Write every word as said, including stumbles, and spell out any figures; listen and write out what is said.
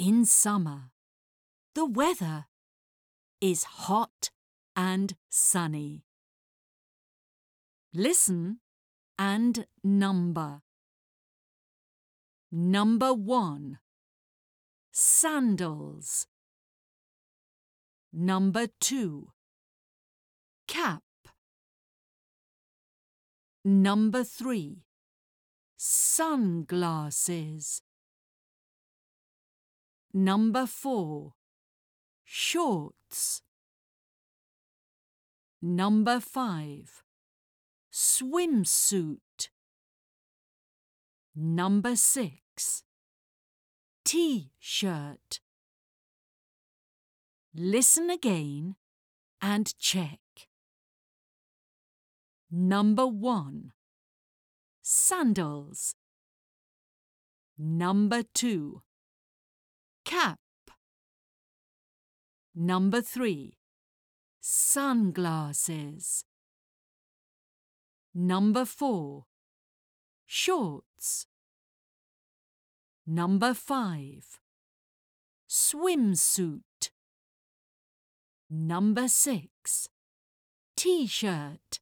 in summer. The weather is hot and sunny. Listen and number. Number one. Sandals. Number two. Cap. Number three. Sunglasses. Number four. Shorts. Number five. Swimsuit. Number six. T-shirt. Listen again and check. Number one. Sandals. Number two. Cap. Number three. Sunglasses. Number four. Shorts. Number five. Swimsuit. Number six. T-shirt.